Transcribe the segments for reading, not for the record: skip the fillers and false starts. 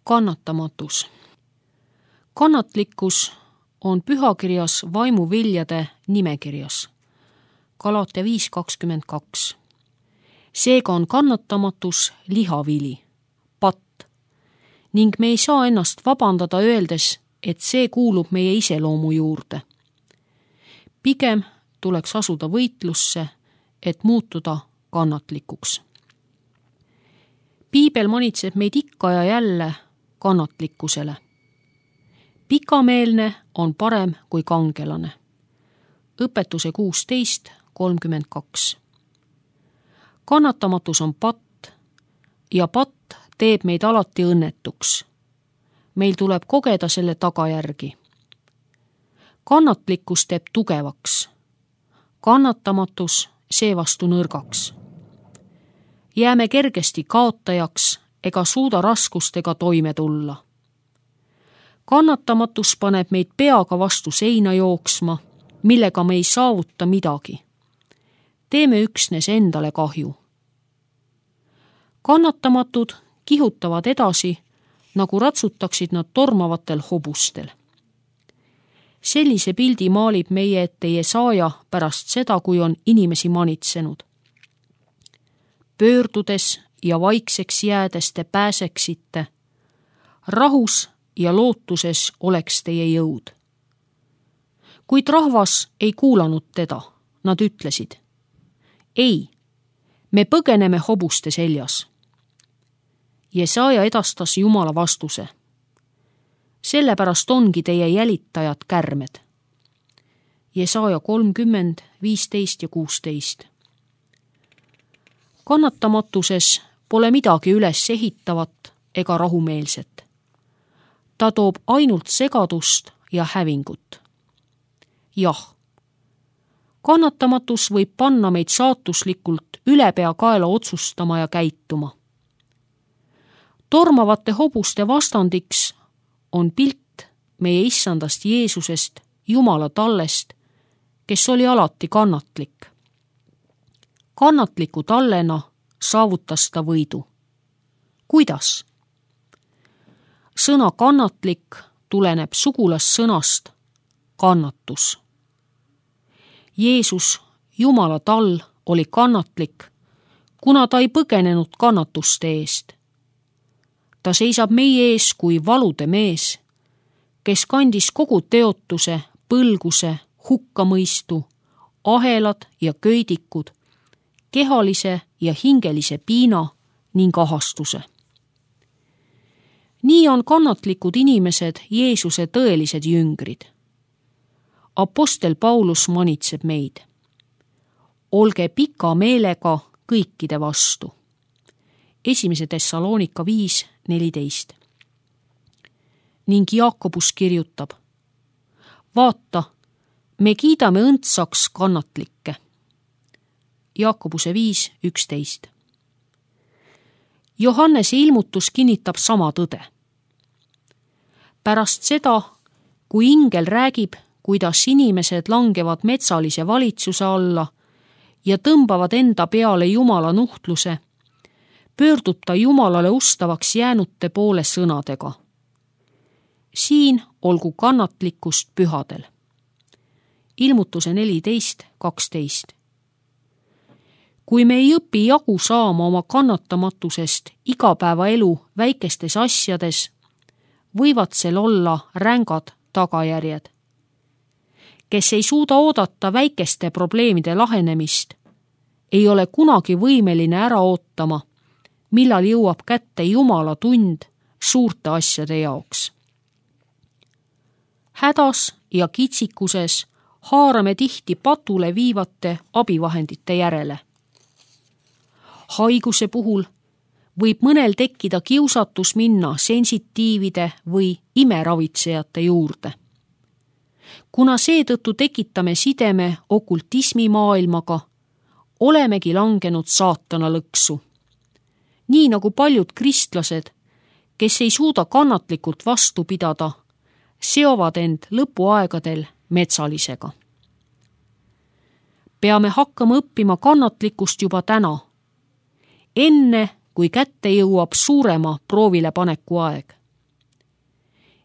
Kannatamatus. Kannatlikkus on pühakirjas vaimuviljade nimekirjas. Galatia 5:22. Seega on kannatamatus lihavili, patt, ning me ei saa ennast vabandada öeldes, et see kuulub meie iseloomu juurde. Pigem tuleks asuda võitlusse, et muutuda kannatlikuks. Piibel manitseb meid ikka ja jälle kannatlikkusele. Pikameelne on parem kui kangelane. Õpetuse 16:32. Kannatamatus on patt ja patt teeb meid alati õnnetuks. Meil tuleb kogeda selle tagajärgi. Kannatlikkus teeb tugevaks. Kannatamatus seevastu nõrgaks. Jääme kergesti kaotajaks ega suuda raskustega toime tulla. Kannatamatus paneb meid peaga vastu seina jooksma, millega me ei saavuta midagi. Teeme üksnes endale kahju. Kannatamatud kihutavad edasi, nagu ratsutaksid nad tormavatel hobustel. Sellise pildi maalib meie ette Jesaja pärast seda, kui on inimesi manitsenud. Pöördudes ja vaikseks jäädes te pääseksite, rahus ja lootuses oleks teie jõud. Kuid rahvas ei kuulanud teda, nad ütlesid: ei, me põgeneme hobuste seljas. Jesaja edastas Jumala vastuse: sellepärast ongi teie jälitajad kärmed. Jesaja 30:15-16. Kannatamatuses pole midagi üles ehitavat ega rahumeelset. Ta toob ainult segadust ja hävingut. Jah, kannatamatus võib panna meid saatuslikult ülepeakaela otsustama ja käituma. Tormavate hobuste vastandiks on pilt meie issandast Jeesusest, Jumala tallest, kes oli alati kannatlik. Kannatliku tallena saavutas ta võidu. Kuidas? Sõna kannatlik tuleneb sugulassõnast kannatus. Jeesus, Jumala tall, oli kannatlik, kuna ta ei põgenenud kannatuste eest. Ta seisab meie ees kui valude mees, kes kandis kogu teotuse, põlguse, hukkamõistu, ahelad ja köidikud, kehalise ja hingelise piina ning ahastuse. Nii on kannatlikud inimesed Jeesuse tõelised jüngrid. Apostel Paulus manitseb meid: olge pika meelega kõikide vastu. 1. Thessalonika 5:14. Ning Jaakobus kirjutab: vaata, me kiidame õndsaks kannatlikke. Jaakobuse 5:11. Johannese ilmutus kinnitab sama tõde. Pärast seda, kui ingel räägib, kuidas inimesed langevad metsalise valitsuse alla ja tõmbavad enda peale Jumala nuhtluse, pöördub ta Jumalale ustavaks jäänute poole sõnadega: siin olgu kannatlikkust pühadel. Ilmutuse 14:12. Kui me ei õpi jagu saama oma kannatamatusest igapäevaelu väikestes asjades, võivad sel olla rängad tagajärjed. Kes ei suuda oodata väikeste probleemide lahenemist, ei ole kunagi võimeline ära ootama, millal jõuab kätte Jumala tund suurte asjade jaoks. Hädas ja kitsikuses haarame tihti patule viivate abivahendite järele. Haiguse puhul võib mõnel tekkida kiusatus minna sensitiivide või imeravitsejate juurde. Kuna seetõttu tekitame sideme okultismimaailmaga, olemegi langenud saatana lõksu. Nii nagu paljud kristlased, kes ei suuda kannatlikult vastu pidada, seovad end lõpuaegadel metsalisega. Peame hakkama õppima kannatlikkust juba täna, enne kui kätte jõuab suurema proovile paneku aeg.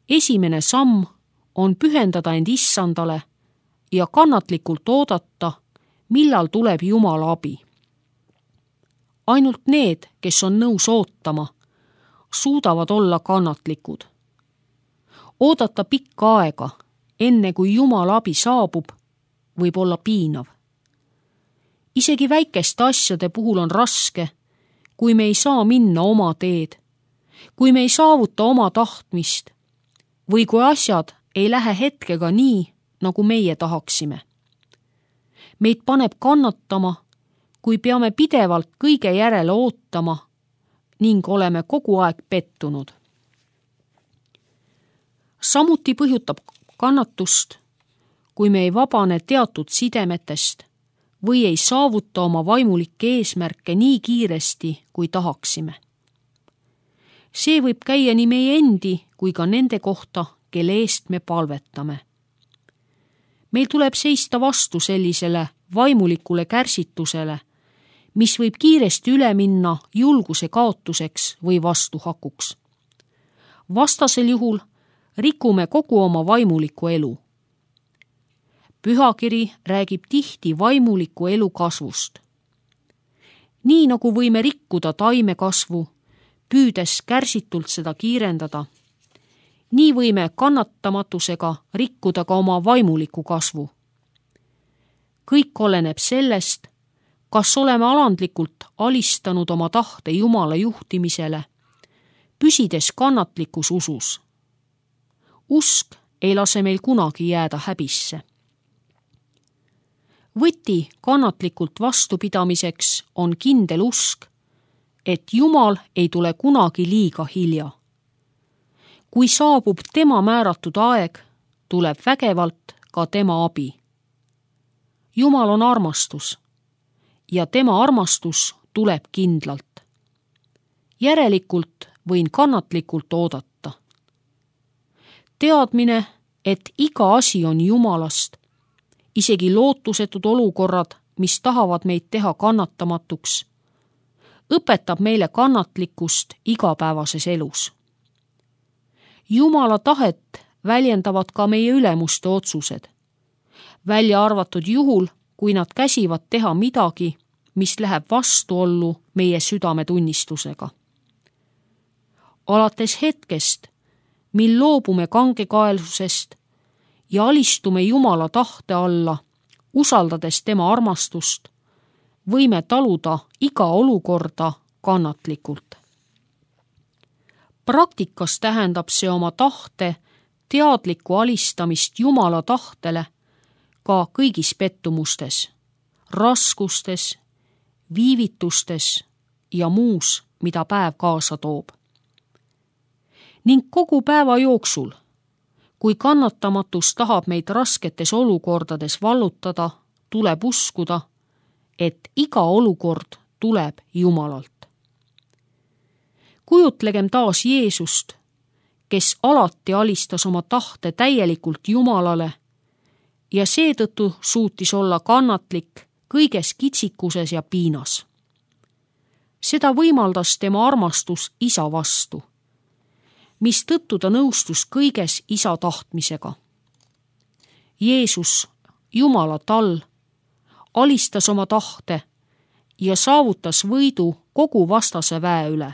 esimene samm on pühendada end Issandale ja kannatlikult oodata, millal tuleb Jumala abi. Ainult need, kes on nõus ootama, suudavad olla kannatlikud. Oodata pikka aega, enne kui Jumala abi saabub, võib olla piinav. Isegi väikeste asjade puhul on raske, kui me ei saa minna oma teed, kui me ei saavuta oma tahtmist või kui asjad ei lähe hetkega nii, nagu meie tahaksime. Meid paneb kannatama, kui peame pidevalt kõige järele ootama ning oleme kogu aeg pettunud. Samuti põhjutab kannatust, kui me ei vabane teatud sidemetest või ei saavuta oma vaimulikke eesmärke nii kiiresti, kui tahaksime. See võib käia nii meie endi kui ka nende kohta, kelle eest me palvetame. Meil tuleb seista vastu sellisele vaimulikule kärsitusele, mis võib kiiresti üle minna julguse kaotuseks või vastuhakuks. Vastasel juhul rikume kogu oma vaimuliku elu. Pühakiri räägib tihti vaimuliku elu kasvust. Nii nagu võime rikkuda taime kasvu, püüdes kärsitult seda kiirendada, nii võime kannatamatusega rikkuda ka oma vaimuliku kasvu. Kõik oleneb sellest, kas oleme alandlikult alistanud oma tahte Jumala juhtimisele, püsides kannatlikus usus. Usk ei lase meil kunagi jääda häbisse. Võti kannatlikult vastupidamiseks on kindel usk, et Jumal ei tule kunagi liiga hilja. Kui saabub tema määratud aeg, tuleb vägevalt ka tema abi. Jumal on armastus ja tema armastus tuleb kindlalt. Järelikult võin kannatlikult oodata. Teadmine, et iga asi on Jumalast, isegi lootusetud olukorrad, mis tahavad meid teha kannatamatuks, õpetab meile kannatlikkust igapäevases elus. Jumala tahet väljendavad ka meie ülemuste otsused, välja arvatud juhul, kui nad käsivad teha midagi, mis läheb vastuollu meie südametunnistusega. Alates hetkest, mil loobume kangekaelsusest ja alistume Jumala tahte alla, usaldades tema armastust, võime taluda iga olukorda kannatlikult. Praktikas tähendab see oma tahte teadlikku alistamist Jumala tahtele ka kõigis pettumustes, raskustes, viivitustes ja muus, mida päev kaasa toob. Ning kogu päeva jooksul, kui kannatamatus tahab meid rasketes olukordades vallutada, tuleb uskuda, et iga olukord tuleb Jumalalt. Kujutlegem taas Jeesust, kes alati alistas oma tahte täielikult Jumalale ja seetõttu suutis olla kannatlik kõiges kitsikuses ja piinas. Seda võimaldas tema armastus isa vastu, mistõttu ta nõustus kõiges isa tahtmisega. Jeesus, Jumala tall, alistas oma tahte ja saavutas võidu kogu vastase väe üle.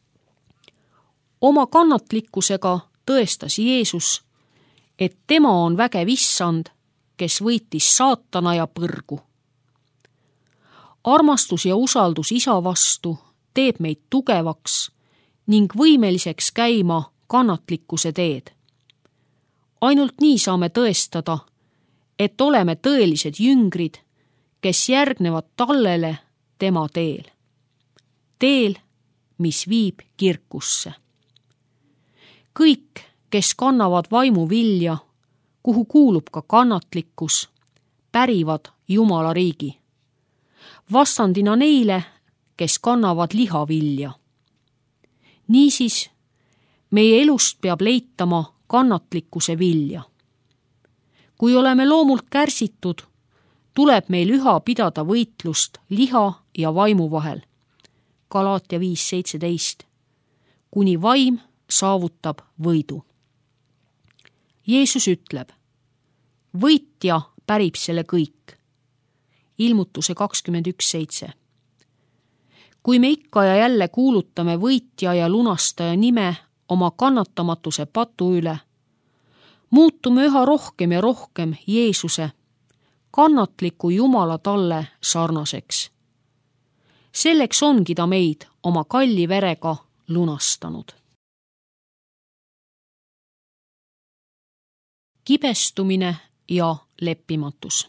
Oma kannatlikkusega tõestas Jeesus, et tema on vägev issand, kes võitis saatana ja põrgu. Armastus ja usaldus isa vastu teeb meid tugevaks ning võimeliseks käima kannatlikkuse teed. Ainult nii saame tõestada, et oleme tõelised jüngrid, kes järgnevad tallele tema teel. Teel, mis viib kirkusse. Kõik, kes kannavad vaimu vilja, kuhu kuulub ka kannatlikkus, pärivad Jumala riigi. Vastandina neile, kes kannavad liha vilja. Niisiis, meie elust peab leitama kannatlikkuse vilja. Kui oleme loomult kärsitud, tuleb meil üha pidada võitlust liha ja vaimu vahel. Galaatia 5:17. Kuni vaim saavutab võidu. Jeesus ütleb, võitja pärib selle kõik. Ilmutuse 21.7. Kui me ikka ja jälle kuulutame võitja ja lunastaja nime oma kannatamatuse patu üle, muutume üha rohkem ja rohkem Jeesuse, kannatliku Jumala talle sarnaseks. Selleks ongi ta meid oma kalli verega lunastanud. Kibestumine ja leppimatus.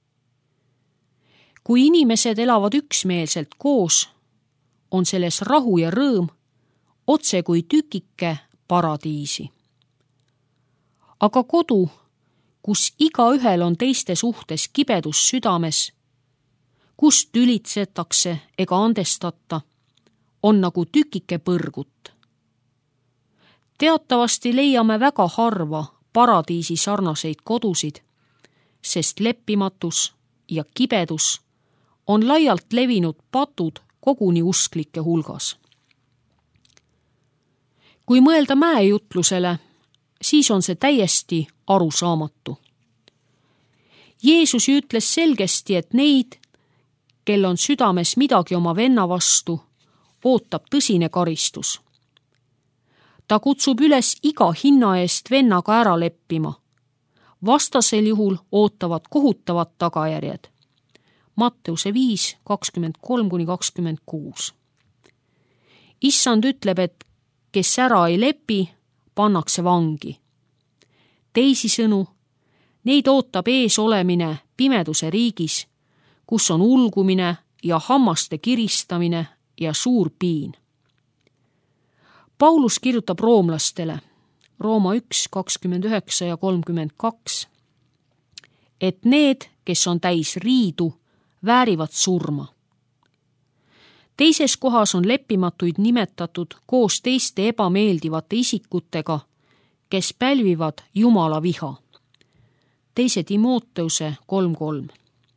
Kui inimesed elavad üksmeelselt koos, on selles rahu ja rõõm, otse kui tükike paradiisi. Aga kodu, kus igaühel on teiste suhtes kibedus südames, kus tülitsetakse ega andestata, on nagu tükike põrgut. Teatavasti leiame väga harva paradiisi sarnaseid kodusid, sest leppimatus ja kibedus on laialt levinud patud koguni usklike hulgas. Kui mõelda mäejutlusele, siis on see täiesti arusaamatu. Jeesus ütles selgesti, et neid, kel on südames midagi oma venna vastu, ootab tõsine karistus. Ta kutsub üles iga hinna eest vennaga ära leppima. Vastasel juhul ootavad kohutavad tagajärjed. Matteuse 5, 23-26. Issand ütleb, et kes ära ei lepi, pannakse vangi. Teisisõnu, neid ootab ees olemine pimeduse riigis, kus on ulgumine ja hammaste kiristamine ja suur piin. Paulus kirjutab roomlastele, Rooma 1, 29 ja 32, et need, kes on täis riidu, väärivad surma. Teises kohas on leppimatuid nimetatud koos teiste ebameeldivate isikutega, kes pälvivad Jumala viha. 2 Timoteuse 3.3.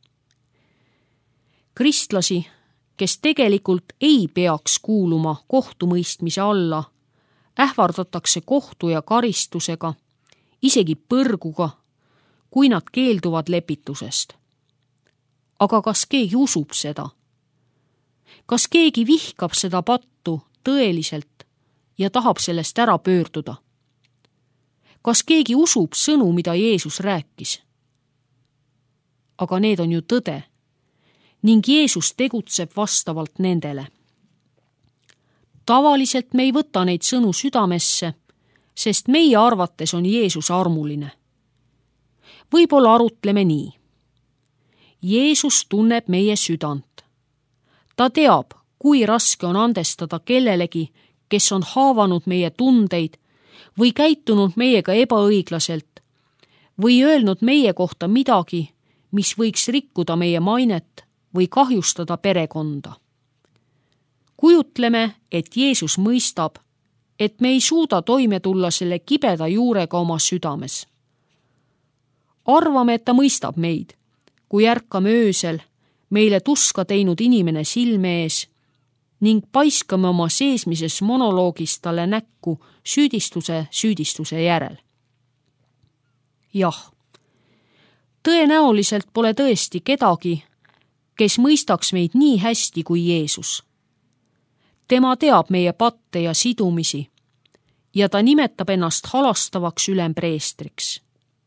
Kristlasi, kes tegelikult ei peaks kuuluma kohtumõistmise alla, ähvardatakse kohtu ja karistusega, isegi põrguga, kui nad keelduvad lepitusest. Aga kas keegi usub seda? Kas keegi vihkab seda pattu tõeliselt ja tahab sellest ära pöörduda? Kas keegi usub sõnu, mida Jeesus rääkis? Aga need on ju tõde ning Jeesus tegutseb vastavalt nendele. Tavaliselt me ei võta neid sõnu südamesse, sest meie arvates on Jeesus armuline. Võib-olla arutleme nii. Jeesus tunneb meie südant. Ta teab, kui raske on andestada kellelegi, kes on haavanud meie tundeid või käitunud meiega ebaõiglaselt või öelnud meie kohta midagi, mis võiks rikkuda meie mainet või kahjustada perekonda. Kujutleme, et Jeesus mõistab, et me ei suuda toime tulla selle kibeda juurega oma südames. Arvame, et ta mõistab meid, kui ärkame öösel meile tuska teinud inimene silme ees ning paiskame oma seesmises monoloogis talle näkku süüdistuse järel. Jah, tõenäoliselt pole tõesti kedagi, kes mõistaks meid nii hästi kui Jeesus. Tema teab meie patte ja sidumisi ja ta nimetab ennast halastavaks ülempreestriks.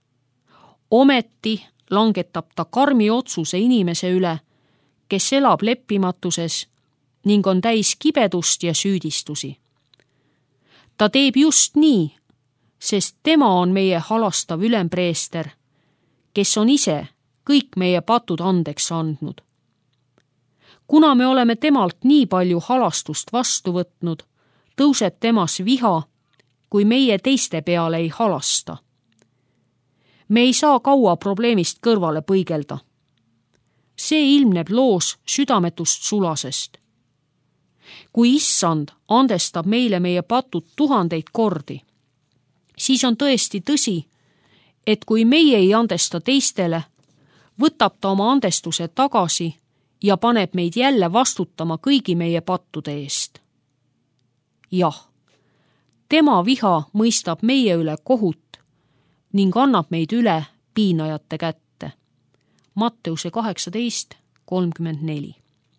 Ometi langetab ta karmi otsuse inimese üle, kes elab leppimatuses ning on täis kibedust ja süüdistusi. Ta teeb just nii, sest tema on meie halastav ülempreester, kes on ise kõik meie patud andeks andnud. Kuna me oleme temalt nii palju halastust vastu võtnud, tõuseb temas viha, kui meie teiste peale ei halasta. Me ei saa kaua probleemist kõrvale põigelda. See ilmneb loos südametust sulasest. Kui issand andestab meile meie patud 1000 kordi, siis on tõesti tõsi, et kui meie ei andesta teistele, võtab ta oma andestuse tagasi ja paneb meid jälle vastutama kõigi meie pattude eest. Jah, tema viha mõistab meie üle kohut ning annab meid üle piinajate kätte. Matteuse 18:34.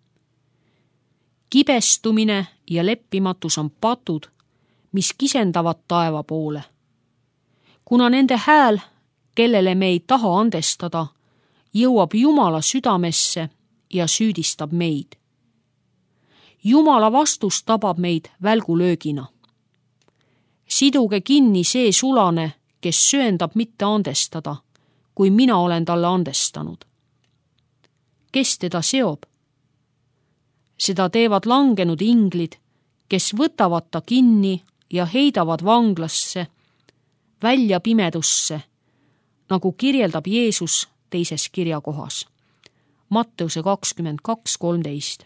Kibestumine ja leppimatus on patud, mis kisendavad taeva poole. Kuna nende hääl, kellele me ei taha andestada, jõuab Jumala südamesse ja süüdistab meid. Jumala vastus tabab meid välgulöögina. Siduge kinni see sulane, kes söandab mitte andestada, kui mina olen talle andestanud. Kes teda seob? Seda teevad langenud inglid, kes võtavad ta kinni ja heidavad vanglasse, välja pimedusse, nagu kirjeldab Jeesus teises kirjakohas. Matteuse 22:13.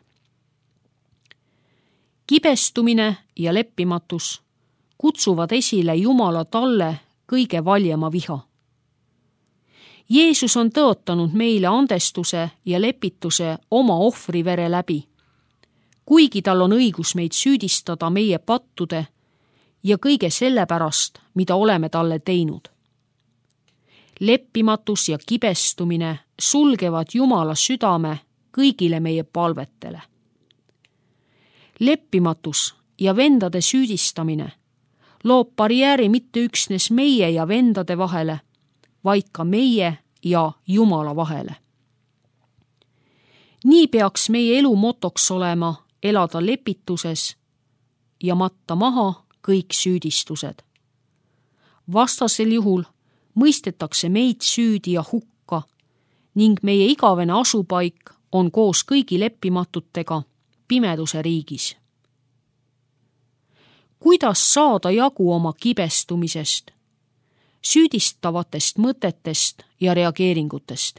Kibestumine ja leppimatus kutsuvad esile Jumala talle kõige valjema viha. Jeesus on tõotanud meile andestuse ja lepituse oma ohvrivere läbi, kuigi tal on õigus meid süüdistada meie pattude ja kõige selle pärast, mida oleme talle teinud. Leppimatus ja kibestumine sulgevad Jumala südame kõigile meie palvetele. Leppimatus ja vendade süüdistamine loob barjääri mitte üksnes meie ja vendade vahele, vaid ka meie ja Jumala vahele. Nii peaks meie elu motoks olema elada lepituses ja matta maha kõik süüdistused. Vastasel juhul mõistetakse meid süüdi ja hukka ning meie igavene asupaik on koos kõigi leppimatutega pimeduse riigis. Kuidas saada jagu oma kibestumisest, süüdistavatest mõtetest ja reageeringutest?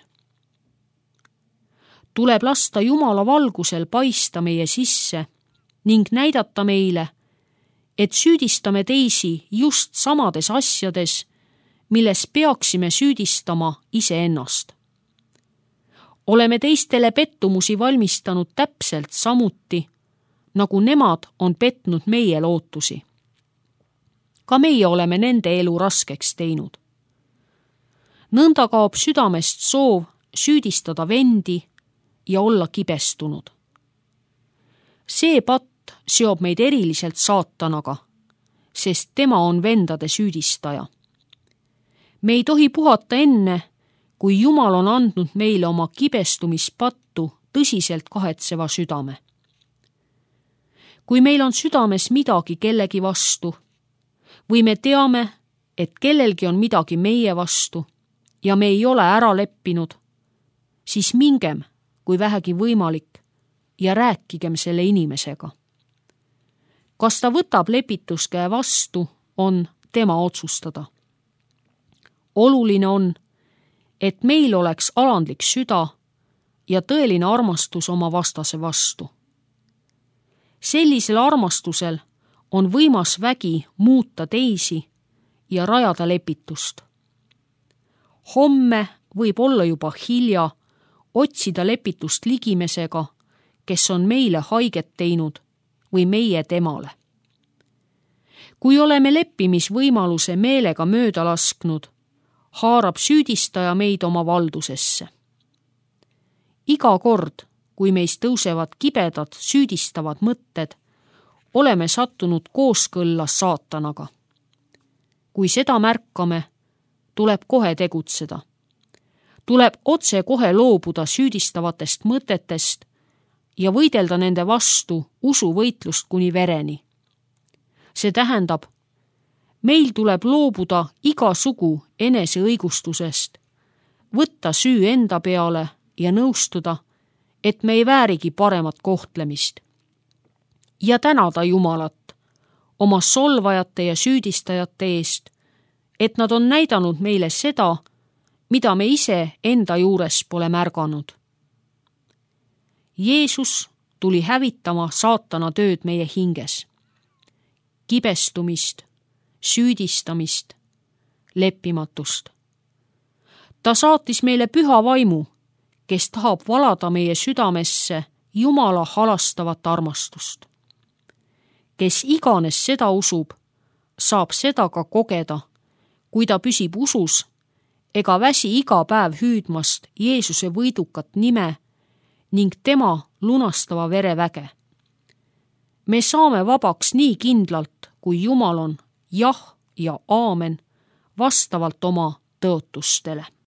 Tuleb lasta Jumala valgusel paista meie sisse ning näidata meile, et süüdistame teisi just samades asjades, milles peaksime süüdistama iseennast. Oleme teistele pettumusi valmistanud täpselt samuti, nagu nemad on petnud meie lootusi. Ka meie oleme nende elu raskeks teinud. Nõnda kaob südamest soov süüdistada vendi ja olla kibestunud. See patt seob meid eriliselt saatanaga, sest tema on vendade süüdistaja. Me ei tohi puhata enne, kui Jumal on andnud meile oma kibestumispattu tõsiselt kahetseva südame. Kui meil on südames midagi kellegi vastu või me teame, et kellelgi on midagi meie vastu ja me ei ole ära leppinud, siis mingem, kui vähegi võimalik, ja rääkigem selle inimesega. Kas ta võtab lepituskäe vastu, on tema otsustada. Oluline on, et meil oleks alandlik süda ja tõeline armastus oma vastase vastu. Sellisel armastusel on võimas vägi muuta teisi ja rajada lepitust. Homme võib olla juba hilja otsida lepitust ligimesega, kes on meile haiget teinud või meie temale. Kui oleme leppimisvõimaluse meelega mööda lasknud, haarab süüdistaja meid oma valdusesse. Iga kord, kui meist tõusevad kibedad, süüdistavad mõtted, oleme sattunud kooskõlla saatanaga. Kui seda märkame, tuleb kohe tegutseda. Tuleb otse kohe loobuda süüdistavatest mõtetest ja võidelda nende vastu usuvõitlust kuni vereni. See tähendab, meil tuleb loobuda igasugu eneseõigustusest, võtta süü enda peale ja nõustuda, et me ei väärigi paremat kohtlemist. Ja tänada Jumalat oma solvajate ja süüdistajate eest, et nad on näidanud meile seda, mida me ise enda juures pole märganud. Jeesus tuli hävitama saatana tööd meie hinges. Kibestumist, süüdistamist, leppimatust. Ta saatis meile püha vaimu, kes tahab valada meie südamesse Jumala halastavat armastust. Kes iganes seda usub, saab seda ka kogeda, kui ta püsib usus ega väsi iga päev hüüdmast Jeesuse võidukat nime ning tema lunastava vere väge. Me saame vabaks nii kindlalt, kui Jumal on jah ja aamen vastavalt oma tõotustele.